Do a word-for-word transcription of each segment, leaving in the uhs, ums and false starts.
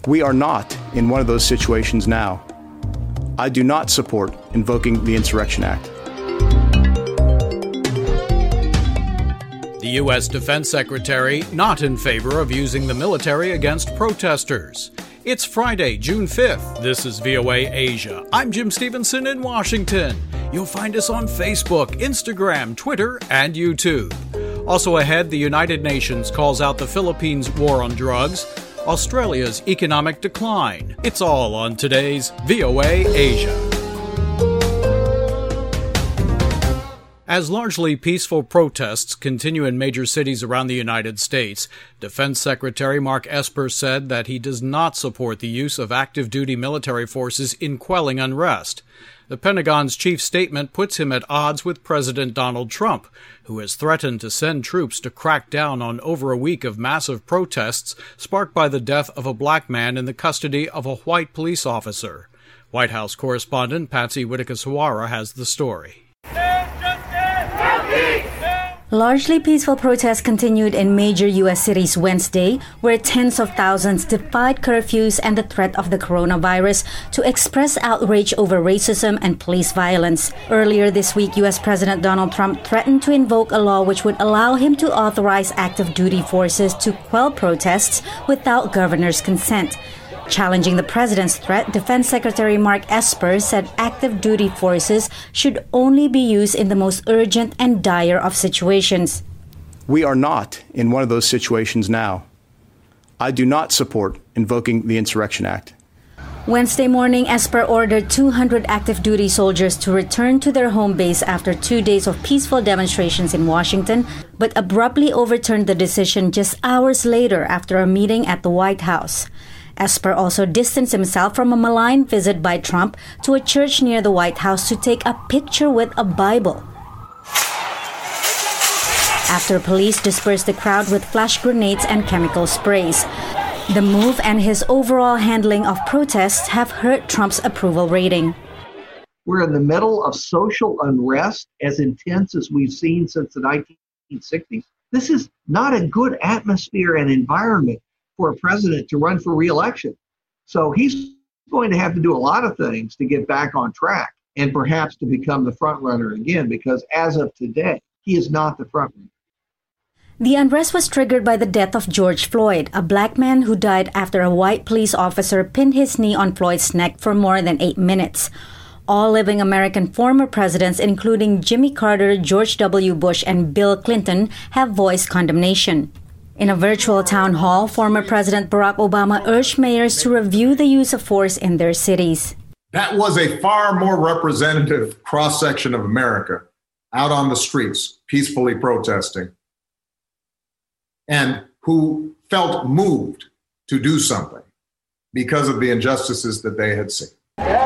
We are not in one of those situations now. I do not support invoking the Insurrection Act. The U S Defense Secretary not in favor of using the military against protesters. It's Friday, June fifth. This is V O A Asia. I'm Jim Stevenson in Washington. You'll find us on Facebook, Instagram, Twitter, and YouTube. Also ahead, the United Nations calls out the Philippines' war on drugs, Australia's economic decline. It's all on today's V O A Asia. As largely peaceful protests continue in major cities around the United States, Defense Secretary Mark Esper said that he does not support the use of active-duty military forces in quelling unrest. The Pentagon's chief statement puts him at odds with President Donald Trump, who has threatened to send troops to crack down on over a week of massive protests sparked by the death of a black man in the custody of a white police officer. White House correspondent Patsy Widakuswara has the story. Largely peaceful protests continued in major U S cities Wednesday, where tens of thousands defied curfews and the threat of the coronavirus to express outrage over racism and police violence. Earlier this week, U S President Donald Trump threatened to invoke a law which would allow him to authorize active duty forces to quell protests without governor's consent. Challenging the president's threat, Defense Secretary Mark Esper said active duty forces should only be used in the most urgent and dire of situations. We are not in one of those situations now. I do not support invoking the Insurrection Act. Wednesday morning, Esper ordered two hundred active duty soldiers to return to their home base after two days of peaceful demonstrations in Washington, but abruptly overturned the decision just hours later after a meeting at the White House. Esper also distanced himself from a malign visit by Trump to a church near the White House to take a picture with a Bible. After police dispersed the crowd with flash grenades and chemical sprays. The move and his overall handling of protests have hurt Trump's approval rating. We're in the middle of social unrest as intense as we've seen since the nineteen sixties. This is not a good atmosphere and environment for a president to run for re-election. So he's going to have to do a lot of things to get back on track and perhaps to become the front runner again, because as of today, he is not the front runner. The unrest was triggered by the death of George Floyd, a black man who died after a white police officer pinned his knee on Floyd's neck for more than eight minutes. All living American former presidents, including Jimmy Carter, George W. Bush, and Bill Clinton, have voiced condemnation. In a virtual town hall, former President Barack Obama urged mayors to review the use of force in their cities. That was a far more representative cross-section of America out on the streets, peacefully protesting, and who felt moved to do something because of the injustices that they had seen.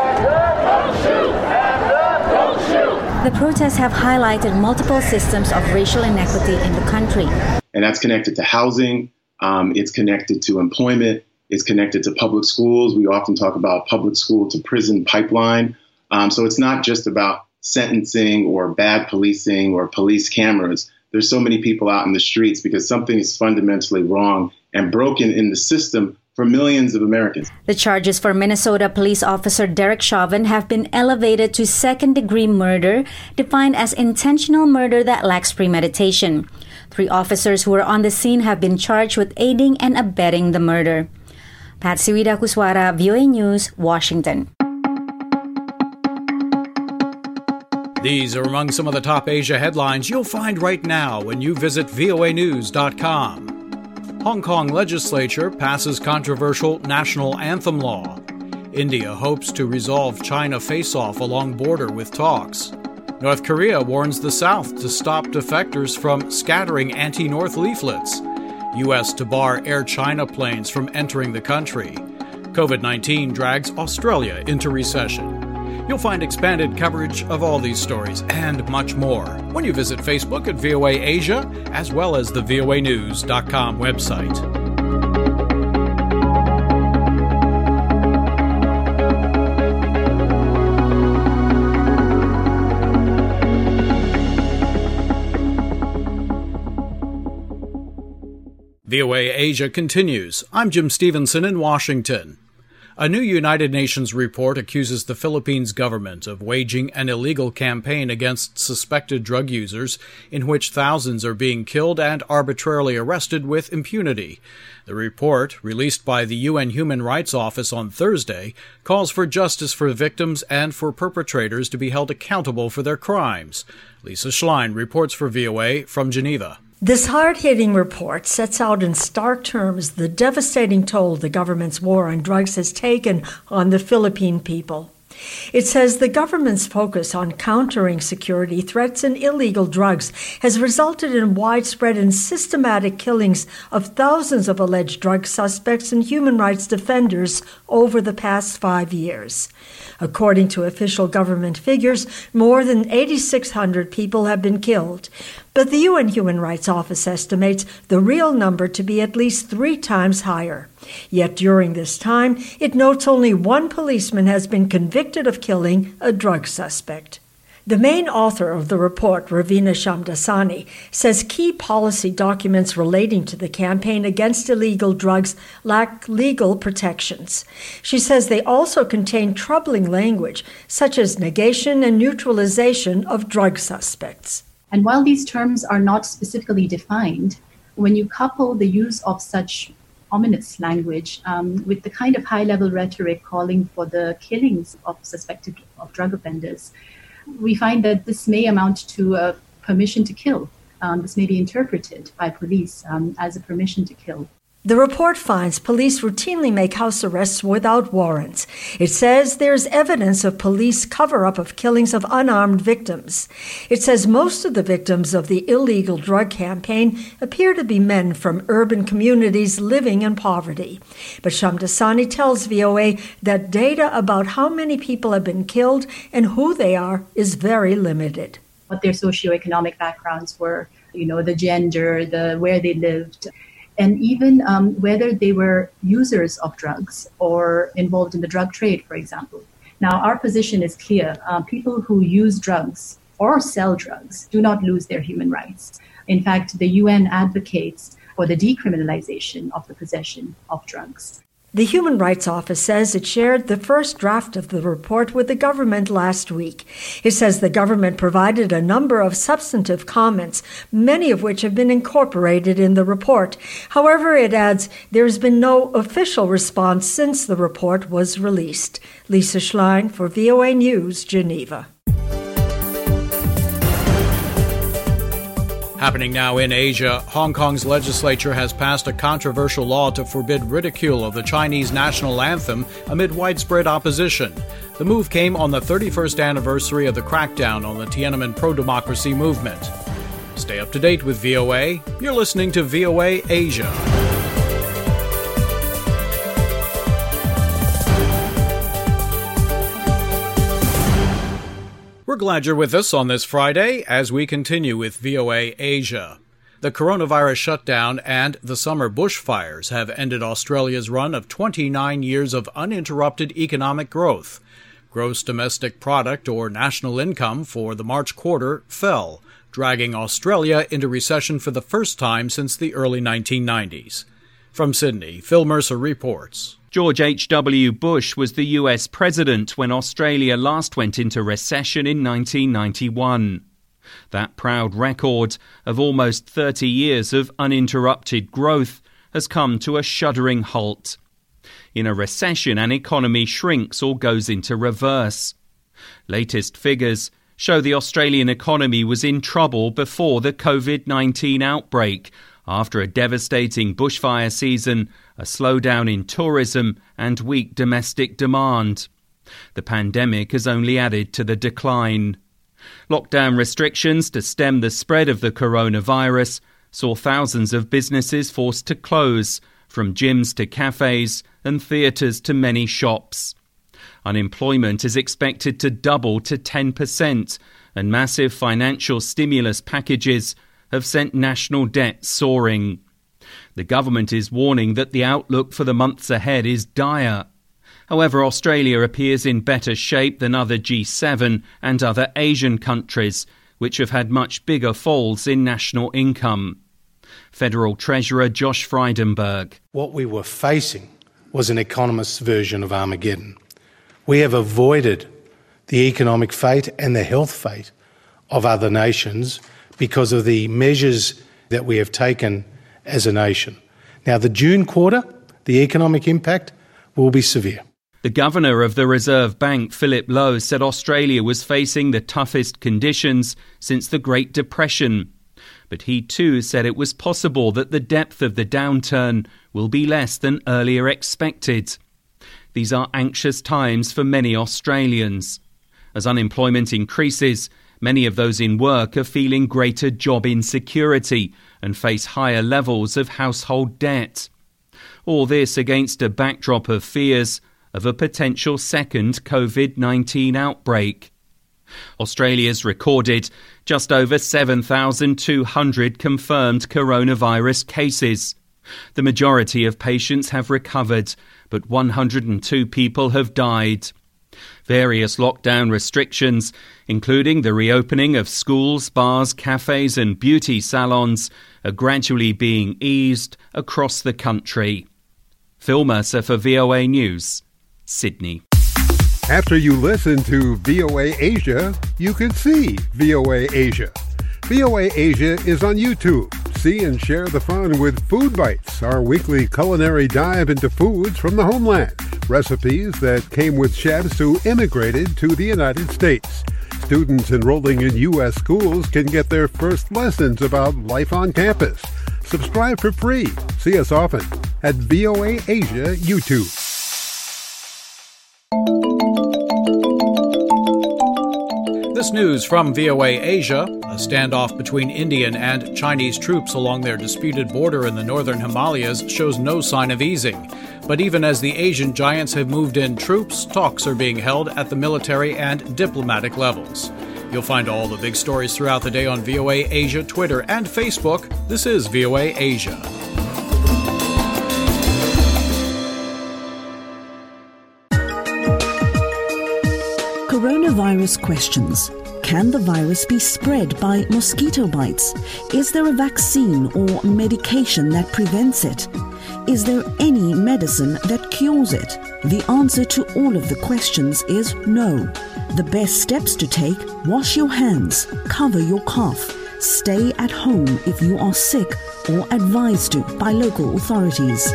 The protests have highlighted multiple systems of racial inequity in the country. And that's connected to housing, um, it's connected to employment, it's connected to public schools. We often talk about public school to prison pipeline. Um, so it's not just about sentencing or bad policing or police cameras. There's so many people out in the streets because something is fundamentally wrong and broken in the system for millions of Americans. The charges for Minnesota police officer Derek Chauvin have been elevated to second-degree murder, defined as intentional murder that lacks premeditation. Three officers who were on the scene have been charged with aiding and abetting the murder. Patsy Widakuswara, V O A News, Washington. These are among some of the top Asia headlines you'll find right now when you visit V O A news dot com. Hong Kong legislature passes controversial national anthem law. India hopes to resolve China face-off along border with talks. North Korea warns the South to stop defectors from scattering anti-North leaflets. U S to bar Air China planes from entering the country. COVID nineteen drags Australia into recession. You'll find expanded coverage of all these stories and much more when you visit Facebook at V O A Asia, as well as the V O A news dot com website. V O A Asia continues. I'm Jim Stevenson in Washington. A new United Nations report accuses the Philippines government of waging an illegal campaign against suspected drug users in which thousands are being killed and arbitrarily arrested with impunity. The report, released by the U N Human Rights Office on Thursday, calls for justice for victims and for perpetrators to be held accountable for their crimes. Lisa Schlein reports for V O A from Geneva. This hard-hitting report sets out in stark terms the devastating toll the government's war on drugs has taken on the Philippine people. It says the government's focus on countering security threats and illegal drugs has resulted in widespread and systematic killings of thousands of alleged drug suspects and human rights defenders over the past five years. According to official government figures, more than eight thousand six hundred people have been killed. But the U N Human Rights Office estimates the real number to be at least three times higher. Yet during this time, it notes only one policeman has been convicted of killing a drug suspect. The main author of the report, Ravina Shamdasani, says key policy documents relating to the campaign against illegal drugs lack legal protections. She says they also contain troubling language, such as negation and neutralization of drug suspects. And while these terms are not specifically defined, when you couple the use of such ominous language um, with the kind of high-level rhetoric calling for the killings of suspected of drug offenders, we find that this may amount to a permission to kill. Um, this may be interpreted by police um, as a permission to kill. The report finds police routinely make house arrests without warrants. It says there's evidence of police cover-up of killings of unarmed victims. It says most of the victims of the illegal drug campaign appear to be men from urban communities living in poverty. But Shamdasani tells V O A that data about how many people have been killed and who they are is very limited. What their socioeconomic backgrounds were, you know, the gender, the where they lived, and even um, whether they were users of drugs or involved in the drug trade, for example. Now, our position is clear. Uh, people who use drugs or sell drugs do not lose their human rights. In fact, the U N advocates for the decriminalization of the possession of drugs. The Human Rights Office says it shared the first draft of the report with the government last week. It says the government provided a number of substantive comments, many of which have been incorporated in the report. However, it adds there has been no official response since the report was released. Lisa Schlein for V O A News, Geneva. Happening now in Asia, Hong Kong's legislature has passed a controversial law to forbid ridicule of the Chinese national anthem amid widespread opposition. The move came on the thirty-first anniversary of the crackdown on the Tiananmen pro-democracy movement. Stay up to date with V O A. You're listening to V O A Asia. We're glad you're with us on this Friday as we continue with V O A Asia. The coronavirus shutdown and the summer bushfires have ended Australia's run of twenty-nine years of uninterrupted economic growth. Gross domestic product, or national income, for the March quarter fell, dragging Australia into recession for the first time since the early nineteen nineties. From Sydney, Phil Mercer reports. George H W Bush was the U S president when Australia last went into recession in nineteen ninety-one. That proud record of almost thirty years of uninterrupted growth has come to a shuddering halt. In a recession, an economy shrinks or goes into reverse. Latest figures show the Australian economy was in trouble before the covid nineteen outbreak, after a devastating bushfire season, a slowdown in tourism and weak domestic demand. The pandemic has only added to the decline. Lockdown restrictions to stem the spread of the coronavirus saw thousands of businesses forced to close, from gyms to cafes and theatres to many shops. Unemployment is expected to double to ten percent, and massive financial stimulus packages have sent national debt soaring. The government is warning that the outlook for the months ahead is dire. However, Australia appears in better shape than other G seven and other Asian countries, which have had much bigger falls in national income. Federal Treasurer Josh Frydenberg. What we were facing was an economist's version of Armageddon. We have avoided the economic fate and the health fate of other nations because of the measures that we have taken as a nation. Now, the June quarter, the economic impact will be severe. The governor of the Reserve Bank, Philip Lowe, said Australia was facing the toughest conditions since the Great Depression. But he too said it was possible that the depth of the downturn will be less than earlier expected. These are anxious times for many Australians. As unemployment increases, many of those in work are feeling greater job insecurity and face higher levels of household debt. All this against a backdrop of fears of a potential second covid nineteen outbreak. Australia's recorded just over seven thousand two hundred confirmed coronavirus cases. The majority of patients have recovered, but one hundred two people have died. Various lockdown restrictions, including the reopening of schools, bars, cafes and beauty salons, are gradually being eased across the country. Phil Mercer for V O A News, Sydney. After you listen to V O A Asia, you can see V O A Asia. V O A Asia is on YouTube. See and share the fun with Food Bites, our weekly culinary dive into foods from the homeland. Recipes that came with chefs who immigrated to the United States. Students enrolling in U S schools can get their first lessons about life on campus. Subscribe for free. See us often at V O A Asia YouTube. This news from V O A Asia: a standoff between Indian and Chinese troops along their disputed border in the northern Himalayas shows no sign of easing. But even as the Asian giants have moved in troops, talks are being held at the military and diplomatic levels. You'll find all the big stories throughout the day on V O A Asia Twitter and Facebook. This is V O A Asia. Coronavirus questions. Can the virus be spread by mosquito bites? Is there a vaccine or medication that prevents it? Is there any medicine that cures it? The answer to all of the questions is no. The best steps to take: wash your hands, cover your cough, stay at home if you are sick or advised to by local authorities.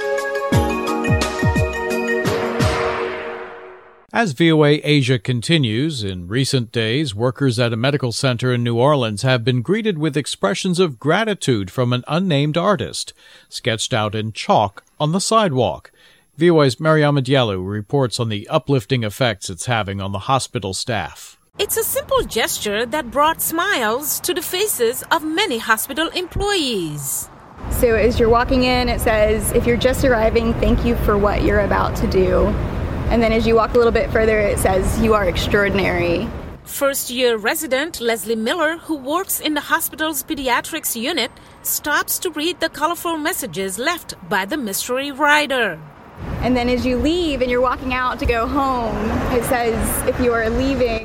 As V O A Asia continues, in recent days, workers at a medical center in New Orleans have been greeted with expressions of gratitude from an unnamed artist, sketched out in chalk on the sidewalk. V O A's Mariama Diallo reports on the uplifting effects it's having on the hospital staff. It's a simple gesture that brought smiles to the faces of many hospital employees. So as you're walking in, it says, if you're just arriving, thank you for what you're about to do. And then as you walk a little bit further, it says, you are extraordinary. First-year resident Leslie Miller, who works in the hospital's pediatrics unit, stops to read the colorful messages left by the mystery rider. And then as you leave and you're walking out to go home, it says, if you are leaving,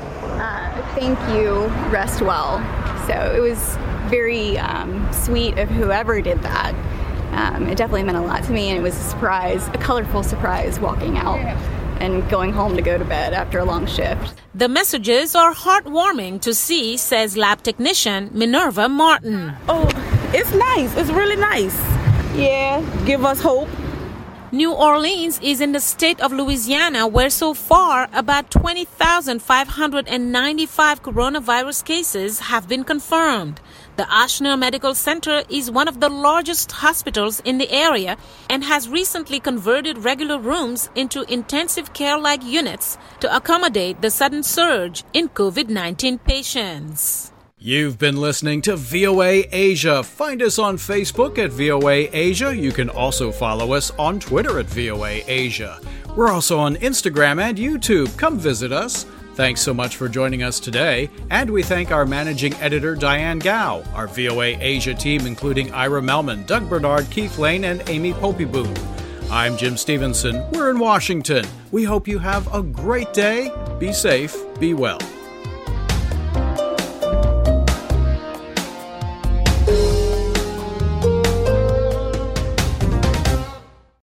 uh, thank you, rest well. So it was very um, sweet of whoever did that. Um, it definitely meant a lot to me, and it was a surprise, a colorful surprise, walking out and going home to go to bed after a long shift. The messages are heartwarming to see, says lab technician Minerva Martin. Oh, it's nice. It's really nice. Yeah, give us hope. New Orleans is in the state of Louisiana, where so far about twenty thousand five hundred ninety-five coronavirus cases have been confirmed. The Ochsner Medical Center is one of the largest hospitals in the area and has recently converted regular rooms into intensive care-like units to accommodate the sudden surge in covid nineteen patients. You've been listening to V O A Asia. Find us on Facebook at V O A Asia. You can also follow us on Twitter at V O A Asia. We're also on Instagram and YouTube. Come visit us. Thanks so much for joining us today. And we thank our managing editor, Diane Gao, our V O A Asia team, including Ira Melman, Doug Bernard, Keith Lane, and Amy Poppyboom. I'm Jim Stevenson. We're in Washington. We hope you have a great day. Be safe. Be well.